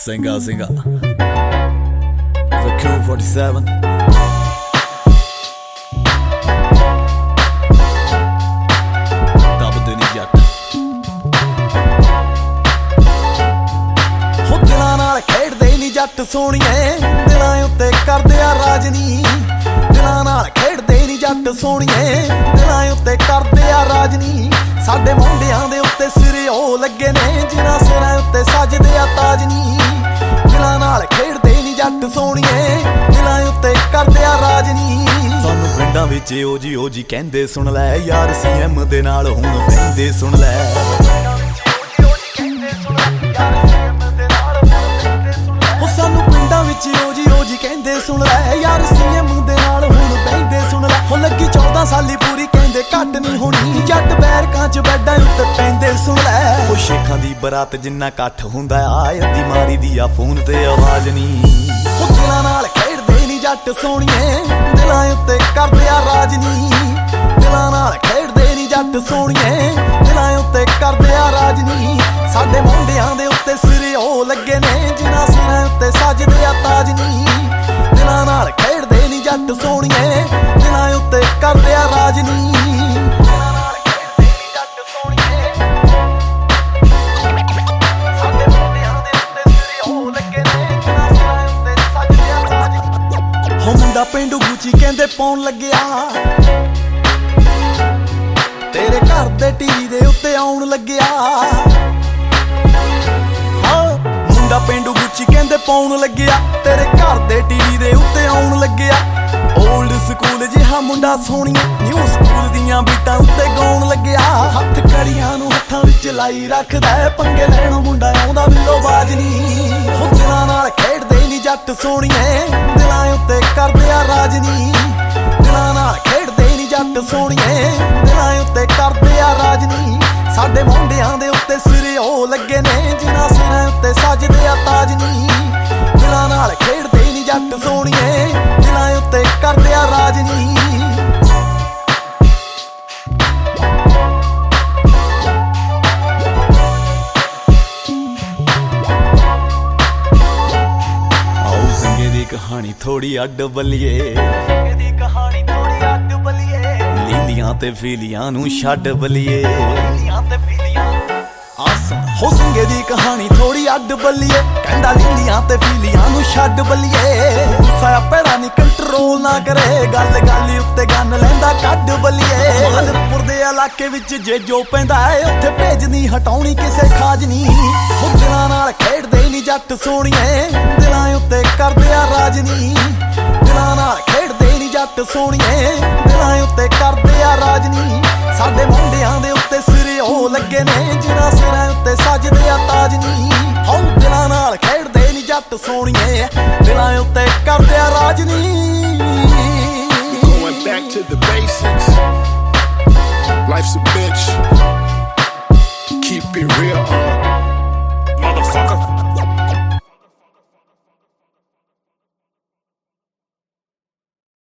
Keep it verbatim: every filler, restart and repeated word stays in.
Singer, singer. The Crew forty-seven. ਦਬਦੇ ਨੀ ਜੱਟ ਹੋ ਦਿਲਾਂ ਨਾਲ ਖੇਡਦੇ ਨੀ ਜੱਟ ਸੋਹਣੀਏ, ਦਿਲਾਂ ਉੱਤੇ ਕਰਦੇ ਆ ਰਾਜ ਨੀ। ਦਿਲਾਂ ਨਾਲ ਖੇਡਦੇ ਨੀ ਜੱਟ ਸੋਹਣੀਏ, ਦਿਲਾਂ ਉੱਤੇ ਕਰਦੇ ਆ ਰਾਜ ਨੀ। ਸਾਡੇ ਮੁੰਡਿਆਂ ਦੇ ਉੱਤੇ ਸਿਰੇ ਉਹ ਲੱਗੇ ਨੇ ਜਿਨ੍ਹਾਂ ਸਿਰਾਂ ਉੱਤੇ ਸਜਦੇ ਆ ਤਾਜ ਨੀ। ਦਿਲਾਂ ਨਾਲ ਖੇਡਦੇ ਨੀ ਜੱਟ ਸੋਹਣੀਏ, ਦਿਲਾਂ ਉੱਤੇ ਕਰਦੇ ਆ ਰਾਜ ਨੀ। ਸਾਨੂੰ ਪਿੰਡਾਂ ਵਿੱਚ ਓ ਜੀ ਓ ਜੀ ਕਹਿੰਦੇ ਸੁਣ ਲੈ ਯਾਰ, ਸੀ ਐਮ ਦੇ ਨਾਲ ਹੁਣ ਬਹਿੰਦੇ ਸੁਣ ਲੈ। ਸਾਨੂੰ ਪਿੰਡਾਂ ਵਿੱਚ ਓ ਜੀ ਓ ਜੀ ਕਹਿੰਦੇ ਸੁਣ ਲੈ ਯਾਰ, ਸੀ ਐਮ ਦੇ ਨਾਲ ਹੁਣ ਬਹਿੰਦੇ ਸੁਣ ਲੈ। ਹੋ ਲੱਗੀ ਚੌਦਾਂ ਸਾਲੀ ਪੂਰੀ ਕਹਿੰਦੇ ਘੱਟ ਨੀ ਹੋਣੀ, ਜੱਟ ਬੈਰਕਾਂ ਚ ਬੈਡਾਂ ਉੱਤੇ ਪੈਂਦੇ ਸੁਣ ਲੈ। ਉਹ ਸ਼ੇਖਾਂ ਦੀ ਬਰਾਤ ਜਿੰਨਾ ਇਕੱਠ ਹੁੰਦਾ ਆ, ਅੱਧੀ ਮਾਰੀ ਦੀ ਆ ਫੋਨ ਤੇ ਆਵਾਜ਼ ਨੀ। ਉਹ ਦਿਲਾਂ ਨਾਲ ਖੇਡਦੇ ਨੀ ਜੱਟ ਸੋਹਣੀਏ, ਦਿਲਾਂ ਉੱਤੇ ਕਰਦੇ ਆ ਰਾਜ ਨੀ। ਦਿਲਾਂ ਨਾਲ ਖੇਡਦੇ ਨੀ ਜੱਟ ਸੋਹਣੀਏ, ਦਿਲਾਂ ਉੱਤੇ ਕਰਦੇ ਆ ਰਾਜ ਨੀ। ਸਾਡੇ ਮੁੰਡਿਆਂ ਦੇ ਉੱਤੇ ਸਿਰੇ ਉਹ ਲੱਗੇ ਨੇ ਜਿਨ੍ਹਾਂ ਸਿਰਾਂ ਉੱਤੇ ਸਜਦੇ ਆ ਤਾਜ ਨੀ। ਦਿਲਾਂ ਨਾਲ ਖੇਡਦੇ ਨੀ ਜੱਟ ਸੋਹਣੀਏ, ਦਿਲਾਂ ਉੱਤੇ ਕਰਦੇ ਆ ਰਾਜ ਨੀ। ਹੋ ਮੁੰਡਾ ਪੇਂਡੂ ਗੁੱਚੀ ਕਹਿੰਦੇ ਪਾਉਣ ਲੱਗਿਆ, ਤੇਰੇ ਘਰ ਦੇ ਟੀਵੀ ਦੇ ਉੱਤੇ ਆਉਣ ਲੱਗਿਆ। ਮੁੰਡਾ ਪੇਂਡੂ ਗੁੱਚੀ ਕਹਿੰਦੇ ਪਾਉਣ ਲੱਗਿਆ, ਤੇਰੇ ਘਰ ਦੇ ਟੀਵੀ ਦੇ ਉੱਤੇ ਆਉਣ ਲੱਗਿਆ। ਓਲਡ ਸਕੂਲ ਜਿਹਾ ਮੁੰਡਾ ਸੋਹਣੀਆਂ, ਨਿਊ ਸਕੂਲ ਦੀਆਂ ਬੀਟਾਂ ਉੱਤੇ ਗਾਉਣ ਲੱਗਿਆ। ਹੱਥ ਕੜੀਆਂ ਨੂੰ ਹੱਥਾਂ ਵਿੱਚ ਲਾਈ ਰੱਖਦਾ, ਪੰਗੇ ਲੈਣੋਂ ਮੁੰਡਾ ਆਉਂਦਾ ਬਿੱਲੋ ਬਾਜ ਨੀ। ਹੋ ਦਿਲਾਂ ਨਾਲ ਖੇਡਦੇ ਨੀ ਜੱਟ ਸੋਹਣੀਏ, ਦਿਲਾਂ ਉੱਤੇ ਕਰਦੇ ਆ ਰਾਜ ਨੀ। ਦਿਲਾਂ ਨਾਲ ਖੇਡਦੇ ਨੀ ਜੱਟ ਸੋਹਣੀਏ, ਦਿਲਾਂ ਉੱਤੇ ਕਰਦੇ ਆ ਰਾਜ ਨੀ। ਸਾਡੇ ਮੁੰਡਿਆਂ ਦੇ ਉੱਤੇ ਸਿਰੇ ਉਹ ਲੱਗੇ ਨੇ ਜਿਨ੍ਹਾਂ ਸਿਰਾਂ ਉੱਤੇ ਸਜਦੇ ਆ ਤਾਜ ਨੀ। ਦਿਲਾਂ ਨਾਲ ਖੇਡਦੇ ਨੀ ਜੱਟ ਸੋਹਣੀਏ, ਦਿਲਾਂ ਉੱਤੇ ਕਰਦੇ ਆ ਰਾਜ ਨੀ। ਕਹਾਣੀ ਥੋੜੀ ਅੱਡ ਬੱਲੀਏ, ਦੀ ਕਹਾਣੀ ਥੋੜੀ ਅੱਡ ਬੱਲੀਏ। ਲੀਲੀਆਂ ਤੇ ਫੀਲੀਆਂ ਨੂੰ ਛੱਡ ਬੱਲੀਏ, ਲੀਲੀਆਂ ਤੇ ਫੀਲੀਆਂ ਆਸਾਂ। ਹੋ ਸਿੰਘੇ ਦੀ ਕਹਾਣੀ ਥੋੜੀ ਅੱਡ ਬੱਲੀਏ, ਕਹਿੰਦਾ ਲੀਲੀਆਂ ਤੇ ਫੀਲੀਆਂ ਨੂੰ ਛੱਡ ਬੱਲੀਏ। ਗੁੱਸਾ ਭੈੜਾ ਨੀ ਕੰਟਰੋਲ ਨਾ ਕਰੇ, ਗੱਲ ਗੱਲ ਉੱਤੇ ਗੰਨ ਲੈਂਦਾ ਕੱਢ ਬੱਲੀਏ। ਮਾਜਰਪੁਰ ਦੇ ਇਲਾਕੇ ਵਿੱਚ ਜੇ ਜੋ ਪੈਂਦਾ ਏ, ਉੱਥੇ ਭੇਜਣੀ ਹਟਾਉਣੀ ਕਿਸੇ ਖਾਜ ਨੀ। ਹੋ ਦਿਲਾਂ ਨਾਲ ਖੇਡਦੇ ਨੀ ਜੱਟ ਸੋਹਣੀਏ, ਦਿਲਾਂ ਉੱਤੇ ਕਰਦੇ ਆ ਰਾਜ ਨੀ। ਦਿਲਾਂ ਨਾਲ ਖੇਡਦੇ ਨੀ ਜੱਟ ਸੋਹਣੀਏ, ਦਿਲਾਂ ਉੱਤੇ ਕਰਦੇ ਆ ਰਾਜ ਨੀ। ਸਾਡੇ ਮੁੰਡਿਆਂ ਦੇ ਉੱਤੇ ਸਿਰੇ ਉਹ ਲੱਗੇ ਨੇ ਜਿਨ੍ਹਾਂ ਸਿਰਾਂ ਉੱਤੇ ਸਜਦੇ ਆ ਤਾਜ ਨੀ। ਹੋ ਦਿਲਾਂ ਨਾਲ ਖੇਡਦੇ ਨੀ ਜੱਟ ਸੋਹਣੀਏ, ਦਿਲਾਂ ਉੱਤੇ ਕਰਦੇ ਆ ਰਾਜ ਨੀ। Going back to the basics, life's a bitch, keep it real.